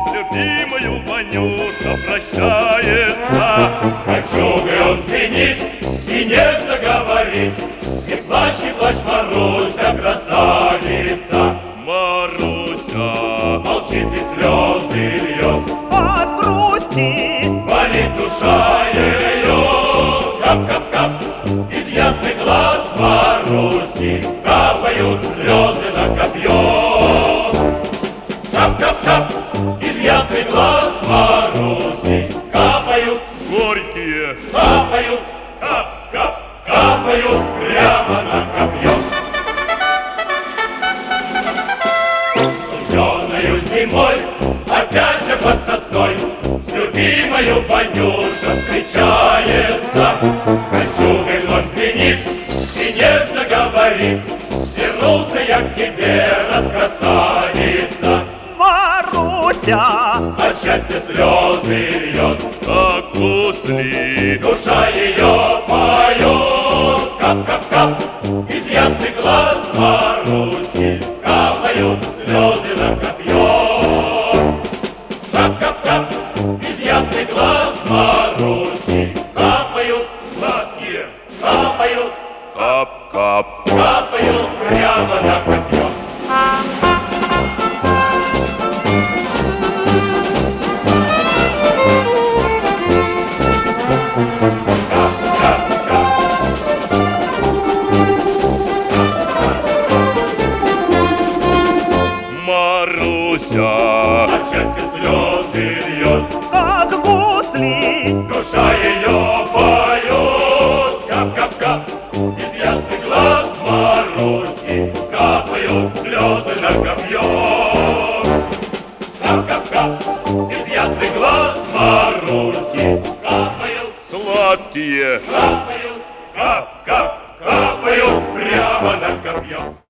с любимою Ванюша прощается. Кольчугой он звенит и нежно говорит: не плачь, Маруся, красавица. Маруся Молчит и слезы льет, от грусти болит душа ее. Кап-кап-кап из ясных глаз Маруси капают слезы на копье. Кап-кап-кап из ясных глаз Маруси капают, горькие, капают, кап-кап, капают прямо на копье. Студеною зимой, опять же под сосной, с любимою Ванюша встречается. Кольчугой вновь звенит и нежно говорит: вернулся я к тебе, раскрасавица. Маруся, От счастья слезы льет, как гусли. душа ее поет. Кап-кап-кап из ясных глаз Маруси капают слезы на копье. Кап-кап-кап из ясных глаз Маруси капают сладкие, капают, Кап-кап. капают прямо на копье. Маруся От счастья слезы льет, как гусли, душа ее поет. Кап-кап-кап из ясных глаз Маруси капают слезы на копье. Кап-кап-кап из ясных глаз Маруси капают, сладкие. капают, кап-кап, капают прямо на копье.